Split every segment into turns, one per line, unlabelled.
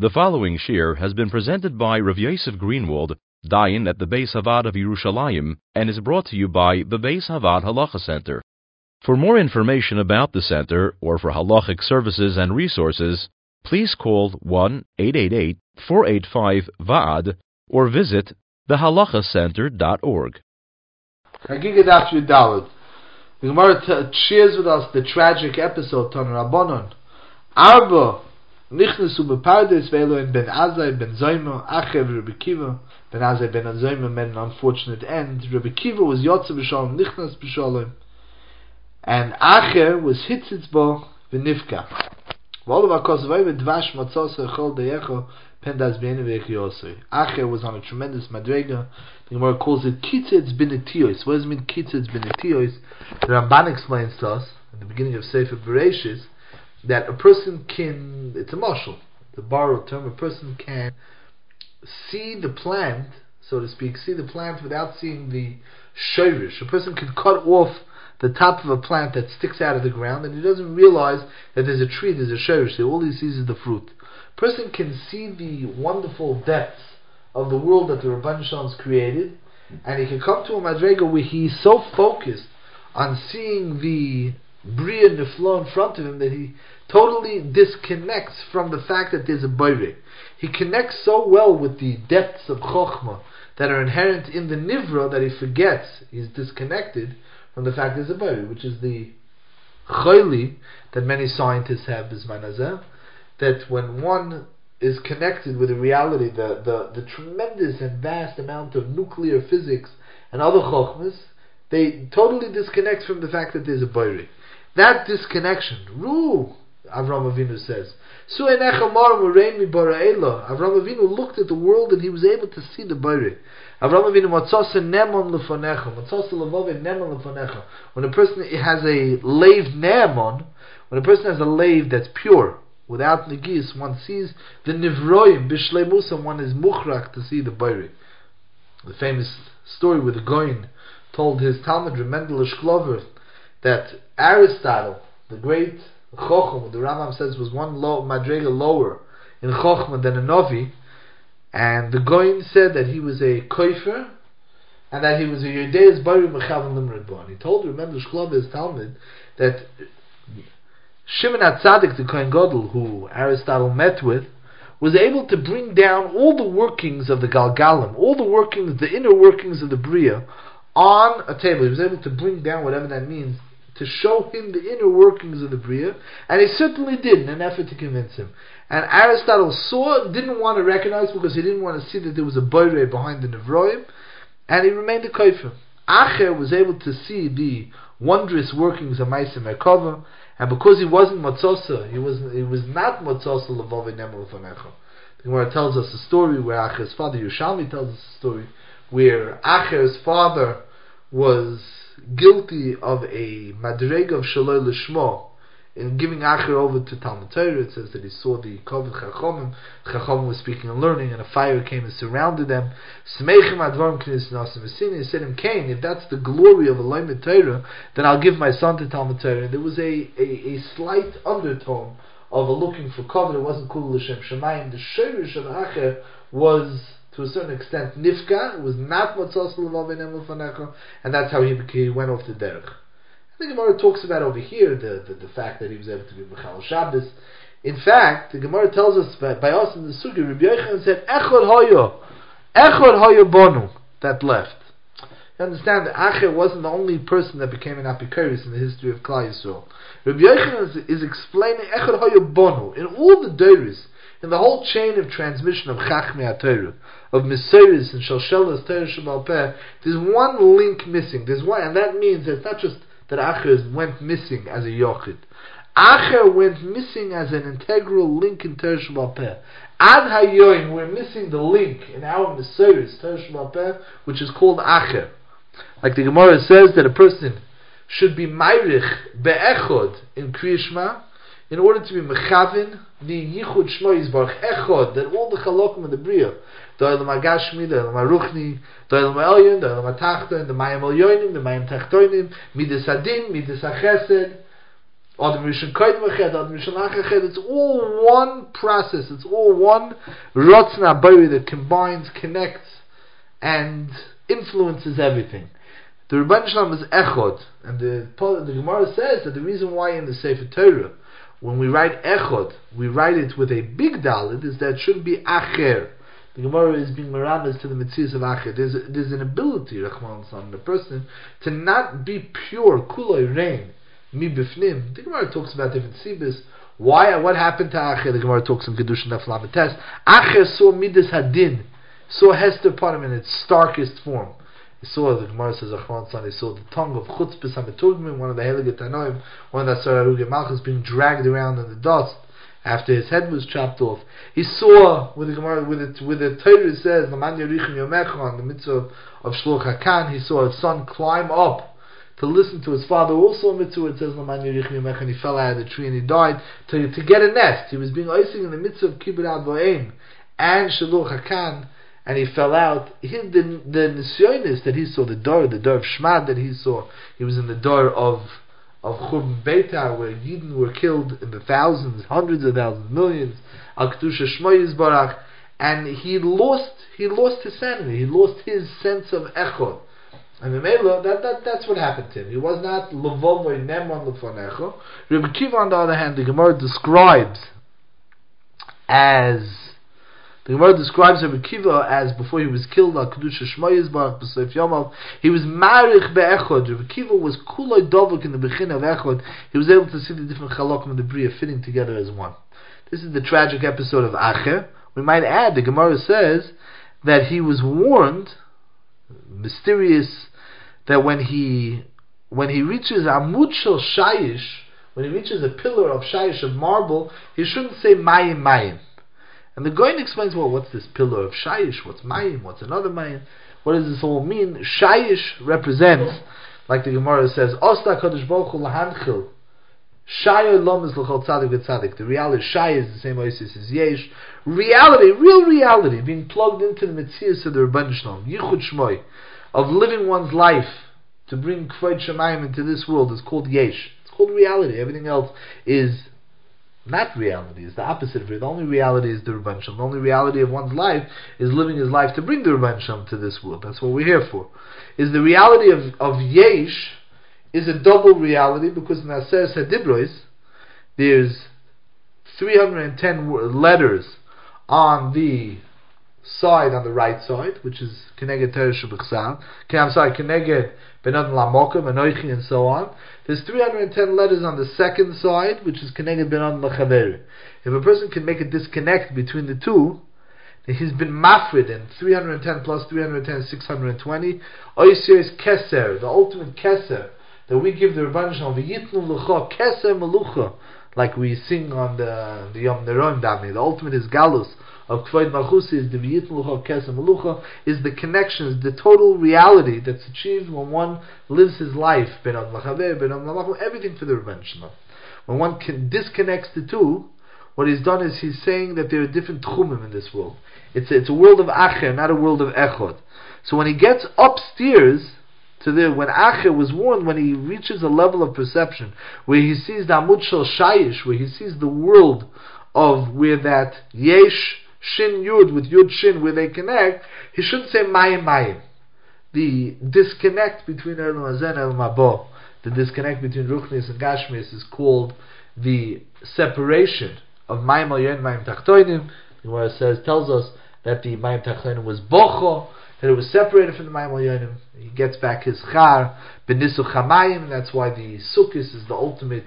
The following shir has been presented by Rav Yosef Greenwald, Dayan at the Beis Havad of Yerushalayim, and is brought to you by the Beis Havad Halacha Center. For more information about the center, or for halachic services and resources, please call 1-888-485-VAAD or visit thehalachacenter.org.
Chagiga Daf Yud Daled. The Gemara shares with us the tragic episode Tan Rabbanon. Arba Nichnasu bePardes ve'Eloin ben Azai ben Zayma Achev Rabbi Kiva ben Azai ben Zayma met an unfortunate end. Rabbi Kiva was Yotze b'Shalom Nichnas b'Shalom, and Acher was Hitzitzbo v'Nifka. Acher was on a tremendous madrega. The Gemara calls it Kitzitz Binetiyos. What does it mean Kitzitz Binetiyos? The Ramban explains to us in the beginning of Sefer Bereshis that a person can, it's a mashal, the borrowed term, a person can see the plant, so to speak, see the plant without seeing the shirish. A person can cut off the top of a plant that sticks out of the ground, and he doesn't realize that there's a tree, there's a shirish. So all he sees is the fruit. A person can see the wonderful depths of the world that the Rabban Shalom's created, and he can come to a madrega where he's so focused on seeing the Bria Niflo in front of him that he totally disconnects from the fact that there's a Boire. He connects so well with the depths of Chokhmah that are inherent in the Nivra that he forgets, he's disconnected from the fact there's a Boire, which is the Chayli that many scientists have, Bizman Hazeh, that when one is connected with the reality, the tremendous and vast amount of nuclear physics and other Chokhmas, they totally disconnect from the fact that there's a Boire. That disconnection, Avram Avinu says, Avram Avinu looked at the world and he was able to see the Boire. Avram Avinu when a person has a lave ne'emon, when a person has a lave that's pure, without negis, one sees the nivroim bishleimus, and one is muchrak to see the Boire. The famous story where the Goyin told his Talmud Mendel Shklover that Aristotle, the great Chochmah, the Rambam says was one madrega lower in Chochmah than a Novi, and the Goyin said that he was a Koifer and that he was a Yedeis Bari Mechavan Limrad Bon. He told Mendel Shklover, his Talmud, that Shimon HaTzadik, the Kohen Gadol, who Aristotle met with, was able to bring down all the workings of the Galgalim, all the workings, the inner workings of the Bria, on a table. He was able to bring down whatever that means, to show him the inner workings of the Bria, and he certainly did in an effort to convince him. And Aristotle didn't want to recognize, because he didn't want to see that there was a Boire behind the Nevroim, and he remained a Koifer. Acher was able to see the wondrous workings of Maaseh Merkava, and because he wasn't Matzosa, he was not Matzosa Levove Nemel Lefanecha. The Gemara tells us a story where Acher's father, Yerushalmi tells us a story, where Acher's father was guilty of a madrega of Shaloi Lishmo in giving Acher over to Talmud Torah. It says that he saw the Koved Chachomim. Chachomim was speaking and learning, and a fire came and surrounded them. Smeichem advarim k'nis nasim v'sini. He said to him, Cain, if that's the glory of a Loimed Torah, then I'll give my son to Talmud Torah. And there was a slight undertone of a looking for Koved. It wasn't Kul L'Shem Shemayim. The Shirish of Acher was, to a certain extent, Nifka. It was not Matzos L'Vavin Em L'Fanecha, and that's how he went off the derech. I think the Gemara talks about over here the fact that he was able to be Mechal Shabbos. In fact, the Gemara tells us by us in the Sugi, Rabbi Yochanan said, Echad Hoyo Bonu, that left. You understand that Acher wasn't the only person that became an Apikoris in the history of Klal Yisrael. Rabbi Yochanan is explaining Echad Hoyo Bonu in all the Deiris, in the whole chain of transmission of Chachmei HaTorah, of Mesoris and Shalshelas Torah Sheba'al Peh, there's one link missing. There's one, and that means that it's not just that Acher went missing as a Yochid. Acher went missing as an integral link in Torah Sheba'al Peh. Ad Hayoim, we're missing the link in our Mesoris Torah Sheba'al Peh, which is called Acher. Like the Gemara says that a person should be Mayrich Be'echod in Kriya Shema, in order to be Mechavin, the Yichud Shmo Yisbarach Echod, that all the Chalokim of the Bria, the Olam HaGashmi, the Olam HaRuchni, the Olam HaElyon, the Olam HaTachton, the Mayim Elyonim, the Mayim Tachtonim, Midas Adin, Midas HaChesed, Adam Rishon Kodim Eched, Adam Rishon Ach Eched. It's all one process. It's all one Ratzon HaBorei that combines, connects, and influences everything. The Rebbeinu Shalom is Echad, and the Gemara says that the reason why in the Sefer Torah, when we write Echad, we write it with a big Dalet, is that it shouldn't be Acher. The Gemara is being meramis to the Metzias of Acher. There's an ability, Rachman San, in a person to not be pure, kuloi rein, mi bifnim. The Gemara talks about different sibis. Why? What happened to Acher? The Gemara talks in Kedushin Daf Lamed Tes. Acher saw Midas Hadin, saw Hester Panim in its starkest form. He saw, the Gemara says, he saw the tongue of Chutzpah HaMeturgim, one of the Heilige Tanoim, one of the Asar Harugei Malchus, being dragged around in the dust after his head was chopped off. He saw, with the Gemara, with the Torah says, Laman Yerichim Yomecha, on the mitzvah of Shluch HaKan, he saw his son climb up to listen to his father. Also a mitzvah, it says, Laman Yerichim Yomecha, and he fell out of the tree and he died to get a nest. He was being icing in the mitzvah of Kibbud Ad Va'im and Shluch HaKan, and he fell out. The nisyonis that he saw, the door of Shmad that he saw, he was in the door of Churban Beitar, where Yidden were killed in the thousands, hundreds of thousands, millions, Al Kedusha Shmo Yisbarach, and he lost his sanity, he lost his sense of Echad. And that's what happened to him. He was not Levovoy Nemon Lefonecho. Rebbe Kiva, on the other hand, the Gemara describes Rebbe Kiva as, before he was killed, Al Kedusha Shmo Yisbarach B'Seif Yomav, he was Marich Be'echod. Rebbe Kiva was Kuloi Dovuk in the Bechin of Echod. He was able to see the different Chalokim of the Bria fitting together as one. This is the tragic episode of Acher. We might add, the Gemara says that he was warned, mysterious, that when he reaches Amud Shel Shayish, when he reaches a pillar of Shayish, of marble, he shouldn't say Mayim Mayim. And the Goyen explains, well, what's this pillar of Shayish? What's Mayim? What's another Mayim? What does this all mean? Shayish represents, like the Gemara says, Osta Kadosh Baruch Hu Lahanchil. Shayo Lom is L'chol Tzadik V'Tzadik. The reality, Shay is the same Oasis as Yesh. Reality, real reality, being plugged into the Metzias of the Rebbeinu Shalom, Yichud Shmoi, of living one's life to bring Kvod Shemayim into this world, is called Yesh. It's called reality. Everything else is not reality, is the opposite of it. The only reality is the Rebbeinu Shalom. The only reality of one's life is living his life to bring the Rebbeinu Shalom to this world. That's what we're here for. Is the reality of Yesh is a double reality, because in Aseres HaDibros there's 310 letters on the side, on the right side, which is Keneged Torah Shebechsav. Keneged Benadon Lamokim, Anoichi, and so on. There's 310 letters on the second side, which is Keneged Benadon Lachaveri. If a person can make a disconnect between the two, then he's been mafrid, and 310 plus 310 is 620. Oisir is Keser, the ultimate Keser, that we give the Rebbeinu Shalom, V'yitnu l'cha Keser Melucha, like we sing on the Yom Neroim Dami. The ultimate is Galus of Kvod Malchusi, is the V'yitnu l'cha Keser Melucha, is the connection, is the total reality that's achieved when one lives his life, Ben Ad Lachaver, Ben Ad Lamachim, everything for the Rebbeinu Shalom. When one disconnects the two, what he's done is he's saying that there are different tchumim in this world. It's a world of Acher, not a world of Echod. So when he gets upstairs, when Acher was warned, when he reaches a level of perception where he sees the Amud Shel Shayish, where he sees the world of where that Yesh Shin Yud with Yud Shin, where they connect, he shouldn't say Mayim Mayim. The disconnect between Elam Hazeh and Elam Haba, the disconnect between Ruchnis and Gashmis, is called the separation of Mayim Alyon, Mayim Tachtoinim. The Gemara tells us that the Mayim Tachtoinim was Bocho, that it was separated from the Mayim Alyonim. He gets back his Char, Benisu Chamayim, and that's why the Sukkot is the ultimate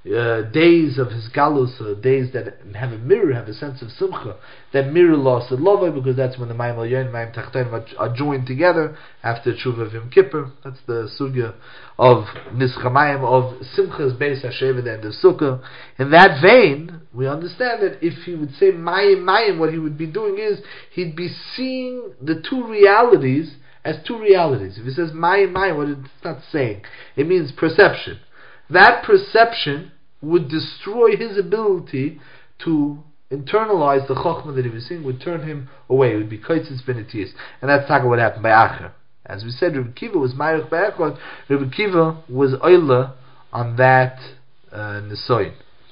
days of his Galus, days that have a mirror, have a sense of Simcha, that mirror loss of Lova, because that's when the Mayim Alyonim and Mayim Tachtoinim are joined together after Tshuva of Yom Kippur. That's the Sugya of Nischamayim, of Simcha's Beis Hashem at the end of Sukkah. In that vein, we understand that if he would say Mayim Mayim, what he would be doing is, he'd be seeing the two realities as two realities. If he says Mayim Mayim, what it's not saying, it means perception. That perception would destroy his ability to internalize the chokhmah that he was seeing, would turn him away. It would be kaitzis benetias. And that's talking what happened by Acher. As we said, Rebbe Kiva was Ma'arich Be'echad. Rebbe Kiva was Oila on that Nisoyin.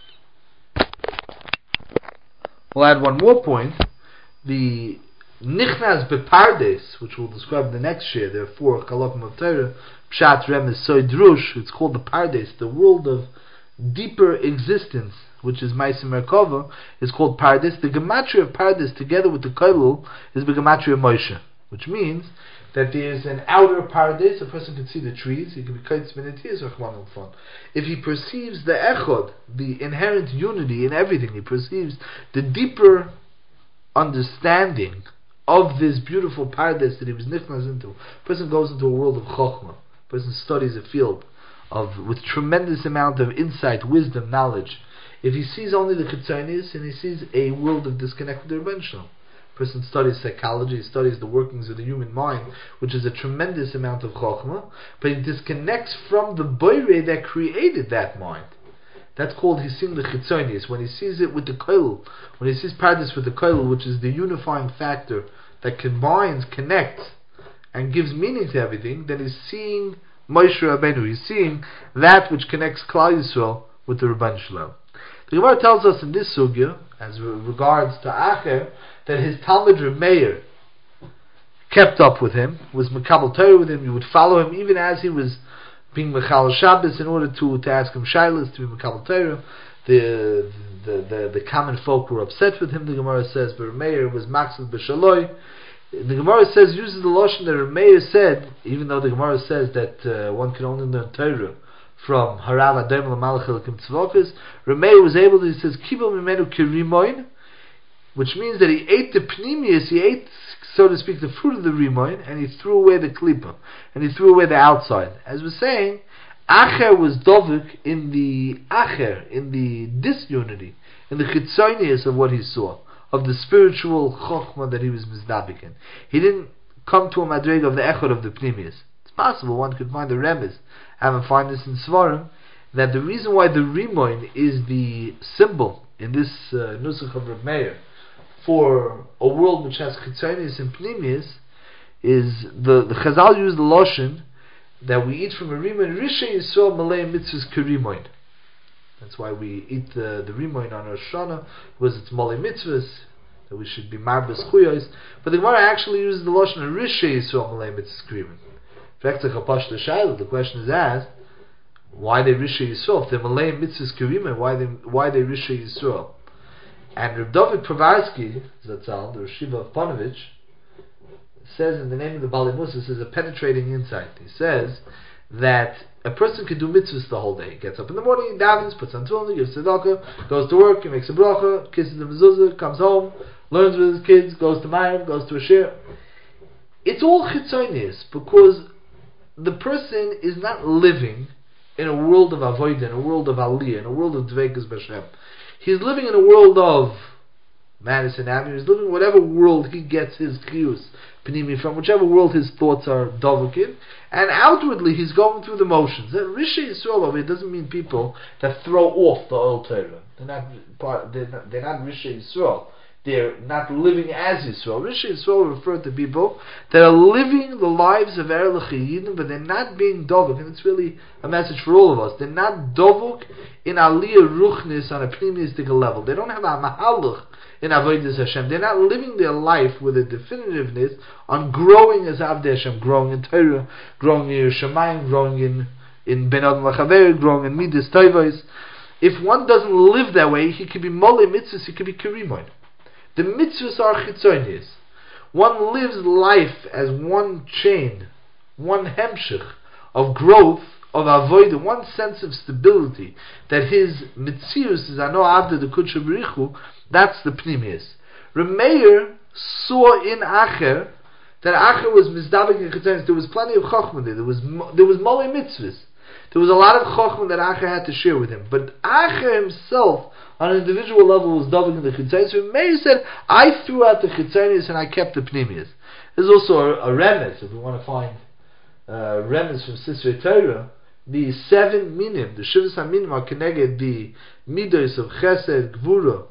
We'll add one more point. The Nichnas Bepardes, which we'll describe in the next year, there are 4 Chalokim of Torah, Pshat, Remez, Soy, Drush. It's called the Pardes, the world of deeper existence, which is Ma'asim Merkava, is called Pardes. The Gematria of Pardes, together with the Koilul, is the Gematria of Moshe, which means that there's an outer Pardes. A person can see the trees, he can be Kaitz Minatiyas or Chman Fon. If he perceives the Echod, the inherent unity in everything, he perceives the deeper understanding of this beautiful Pardes that he was nichnas into. A person goes into a world of Chokhmah. A person studies a field with tremendous amount of insight, wisdom, knowledge. If he sees only the Chitzonis and he sees a world of disconnect with the Rebbeinu Shalom. A person studies psychology, studies the workings of the human mind, which is a tremendous amount of Chokhmah, but he disconnects from the Boirei that created that mind. That's called he's seeing the Chitzonis. When he sees it with the Koil, when he sees Pardes with the Koil, which is the unifying factor that combines, connects, and gives meaning to everything, then he's seeing Moshe Rabbeinu. He's seeing that which connects Klal Yisrael with the Rebbeinu Shalom. The Gemara tells us in this sugya, as regards to Acher, that his Talmud Reb Meir kept up with him, was Mekabel Torah with him. He would follow him even as he was being Mechal Shabbos in order to ask him Shailas, to be Mekabel Torah. The common folk were upset with him, the Gemara says, but Reb Meir was Maxil B'Shaloi. The Gemara uses the Lashon that Reb Meir said, even though the Gemara says that one can only learn Torah from Harav Adem L'Malach Elikim Tzvokis, Reb Meir was able to, he says, Kibel Mimenu Kirimoin, which means that he ate the Pnimius, he ate, so to speak, the fruit of the Rimoin, and he threw away the Klippa, and he threw away the outside. As we're saying, Acher was Dovik in the Acher, in the disunity, in the Chitzonius of what he saw, of the spiritual Chokhmah that he was Mizdabik in. He didn't come to a Madrig of the Echad of the Pnimius. It's possible one could find the Remez, and find this in Svarim, that the reason why the Rimoin is the symbol in this Nusach of Reb Meir for a world which has Chitzonius and Pnimius is the Chazal use the Lashon that we eat from a Rimoin, Risha Yisrael Malay Mitzvahs Kerimoin. That's why we eat the Rimoin on Rosh Hashanah, because it's Malay Mitzvahs, that we should be Marbas Chuyos. But the Gemara actually uses the Lashon Risha Yisrael Malay Mitzvahs Kerimoin. The question is asked, why they Risha Yisrael? If they're Malay Mitzvahs Kerimoin, why they Risha Yisrael? And Reb David Pravarsky, Zatzal, the Rishiva of Panovich, says in the name of the Bali Musa, says a penetrating insight. He says that a person can do mitzvahs the whole day. He gets up in the morning, he davens, puts on tefillin, gives tzedakah, goes to work, he makes a bracha, kisses the mezuzah, comes home, learns with his kids, goes to Mayim, goes to a shir. It's all chitzonius, because the person is not living in a world of avodah, in a world of aliyah, in a world of dveikus b'Hashem. He's living in a world of Madison Avenue. He's living in whatever world he gets his kiyus Panimi from, whichever world his thoughts are dovuk in, and outwardly he's going through the motions. That Risha Yisrael over here doesn't mean people that throw off the old Torah. They're not Risha Yisrael. They're not living as Yisrael. Risha Yisrael refer to people that are living the lives of Erlich Yidin, but they're not being dovuk, and it's really a message for all of us. They're not dovuk in aliyah ruchnis on a pneumistic level. They don't have a mahalach in avodas Hashem. They're not living their life with a definitiveness on growing as Avdei Hashem, growing in Torah, growing in Yerushalayim, growing in Ben Adam Lachaver, growing in Midas Tovos. If one doesn't live that way, he could be Molei Mitzvahs, he could be Kirimoin. The mitzvahs are chitzonius. One lives life as one chain, one hemshich of growth, of avodah, one sense of stability, that his mitzius is ano avda de kudsha berichu. That's the pnimius. Reb Meir saw in Acher that Acher was mizdabek in chitzonius. There was plenty of chokhmah there. There was molei mitzvahs. There was a lot of chokhmah that Acher had to share with him. But Acher himself, on an individual level, was davening the chitzonius. So Meir said, I threw out the chitzonius and I kept the pnimius. There's also a remez, if we want to find remez from Sisrei Torah. The 7 minim, the Shivas HaMinim are connected the midos of Chesed, Gvura,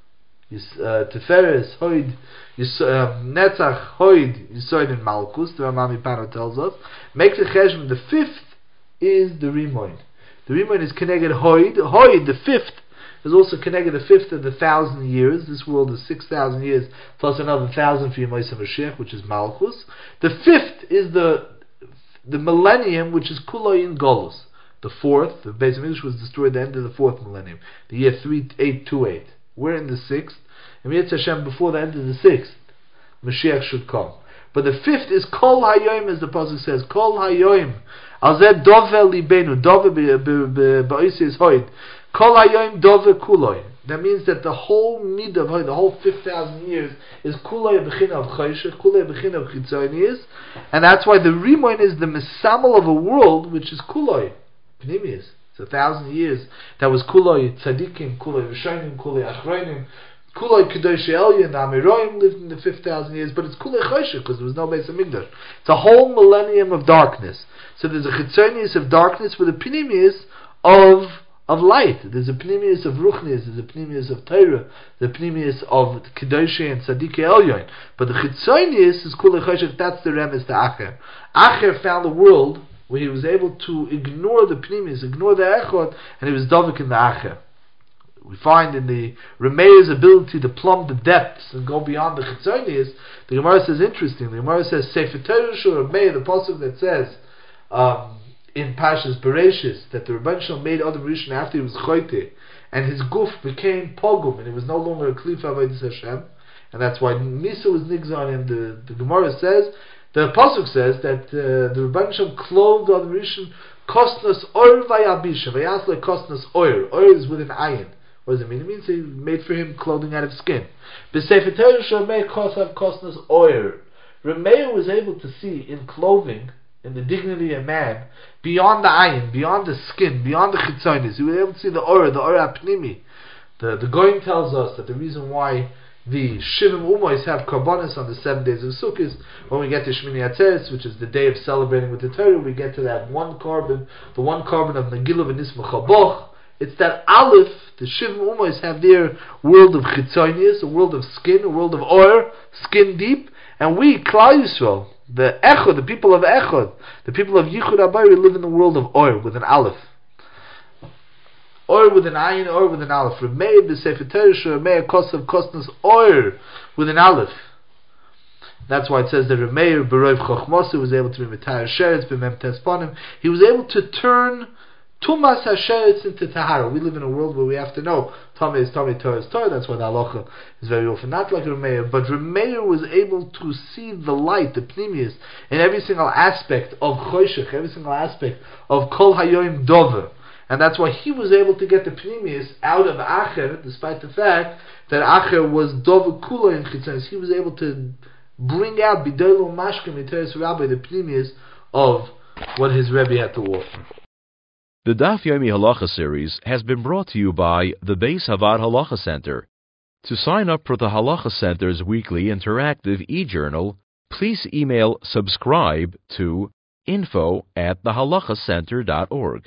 Teferes, Hoid, Netzach, Hoid, Yisoid, and Malkus. The Ramami Pano tells us. Make the cheshbon. The 5th is the Rimoin. The Rimoin is connected Hoid. Hoid, the fifth, is also connected the fifth of the 1,000 years. This world is 6,000 years plus another 1,000 for Yemais HaMashiach, which is Malchus. The fifth is the millennium, which is Kuloyin Golus. The fourth, the Beis Hamikdash was destroyed at the end of the fourth millennium, the year 3828. We're in the sixth, and Yetz Hashem, before the end of the sixth, Mashiach should come. But the fifth is Kol Hayoim, as the pasuk says, Kol Hayoim. Alzeh Dove Libenu, Dove Ba'isi is Hoid. Kol Hayoim Dove Kuloi. That means that the whole midah of Hoid, the whole 5,000 years, is Kuloi Bechina of Chayshech, Kuloi Bechina of Chitzonius, and that's why the Rimoin is the Mesamel of a world which is Kuloi, Pnimius. It's 1,000 years. That was Kuloi Tzadikim, Kuloi Rishonim, Kuloi Achronim, Kuloi Kedosh Elyon, the Amiroim lived in the 5,000 years, but it's Kuloi Chayshech because there was no Beis Hamikdash. It's a whole millennium of darkness. So there's a Chitzonius of darkness with a Pnimius of light. There's a Pnimius of Ruchnis, there's a Pnimius of Torah, the Pnimius of Kedosh and Tzadikei Elyon. But the Chitzonius is Kulei Chayshech, that's the Remes to Acher. Acher found a world where he was able to ignore the Pnimius, ignore the Echot, and he was Dovik in the Acher. We find in the Remeir's ability to plumb the depths and go beyond the Chitzonius, the Gemara says interesting. The Gemara says, Sefer Torah Shur Remeir, the pasuk that says, in Pashas Bereshis, that the Rebbeinu Shalom made Adam Rishon after he was Choyte, and his guf became pogum, and it was no longer a Klif Avodas Hashem, and that's why Misa was nigza on him. The Gemara says, the pasuk says that the Rebbeinu Shalom clothed Adam Rishon kosnos oir vayabisha, vayasle kosnos oir. Oir is with an ayin. What does it mean? It means he made for him clothing out of skin. B'sefer Torah Shemei kosav kosnos oir. Remeir was able to see in clothing, in the dignity of man, beyond the ayin, beyond the skin, beyond the chitzonis. He was able to see the oir apnimi. The Goyim tells us that the reason why the Shivim Umois have karbonis on the 7 days of Sukkot, when we get to Shmini Atzeres, which is the day of celebrating with the Torah, we get to that one carbon, the one carbon of Nagila v'Nisma Chaboch. It's that Aleph, the Shivim Umois have their world of chitzonius, a world of skin, a world of oir, skin deep, and we, Klal Yisrael, the Echod, the people of Echod, the people of Yichud Abayri live in the world of oir with an Aleph. Oir with an ayin, oir with an aleph. Remeir b'sefer Torah Remeir kosav kosnos oir with an aleph. That's why it says that Remeir b'roiv chochmosu was able to be mitayar sheretz b'mem tesponim. He was able to turn tumas hasheretz into tahara. We live in a world where we have to know Tomei is Tomei, Torah is Torah. That's why the halacha is very often not like Remeir. But Remeir was able to see the light, the pnimius, in every single aspect of choshech, every single aspect of kol hayoim dover. And that's why he was able to get the Pnimius out of Acher, despite the fact that Acher was Dov Kula in Chitzonis. He was able to bring out B'dolo Mashkim in Teres Rabbi, the Pnimius of what his Rebbe had to offer.
The Daf Yomi Halacha series has been brought to you by the Beis Havad Halacha Center. To sign up for the Halacha Center's weekly interactive e-journal, please email subscribe to info@thehalachacenter.org.